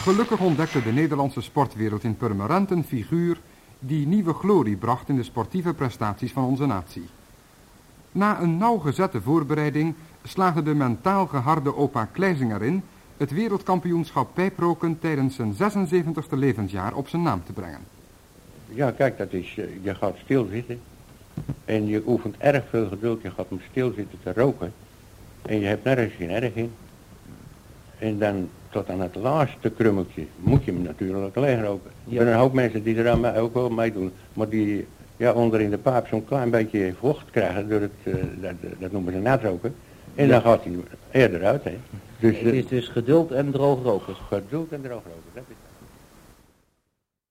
Gelukkig ontdekte de Nederlandse sportwereld in Purmerend een figuur die nieuwe glorie bracht in de sportieve prestaties van onze natie. Na een nauwgezette voorbereiding slaagde de mentaal geharde opa Kleijzing erin het wereldkampioenschap pijproken tijdens zijn 76e levensjaar op zijn naam te brengen. Ja, kijk, dat is, je gaat stilzitten en je oefent erg veel geduld. Je gaat hem stilzitten te roken en je hebt nergens geen erg in. En dan tot aan het laatste krummeltje moet je hem natuurlijk leeg roken. Er zijn een hoop mensen die er aan ook wel meedoen, maar die onder in de paap zo'n klein beetje vocht krijgen door het, dat noemen ze natroken. En dan gaat hij eerder uit, hè. Dus, het is dus geduld en droog roken. Geduld en droog roken, dat is het.